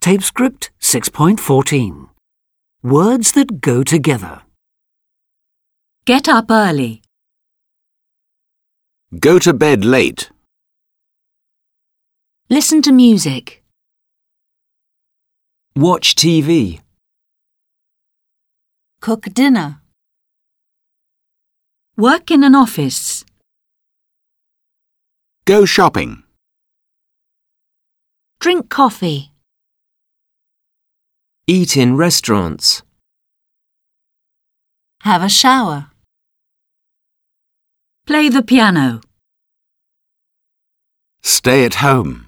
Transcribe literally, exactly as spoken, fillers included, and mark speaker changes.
Speaker 1: Tape script six point fourteen. Words that go together.
Speaker 2: Get up early.
Speaker 3: Go to bed late.
Speaker 2: Listen to music.
Speaker 4: Watch T V.
Speaker 2: Cook dinner. Work in an office.
Speaker 3: Go shopping.
Speaker 2: Drink coffee.
Speaker 4: Eat in restaurants.
Speaker 2: Have a shower. Play the piano.
Speaker 3: Stay at home.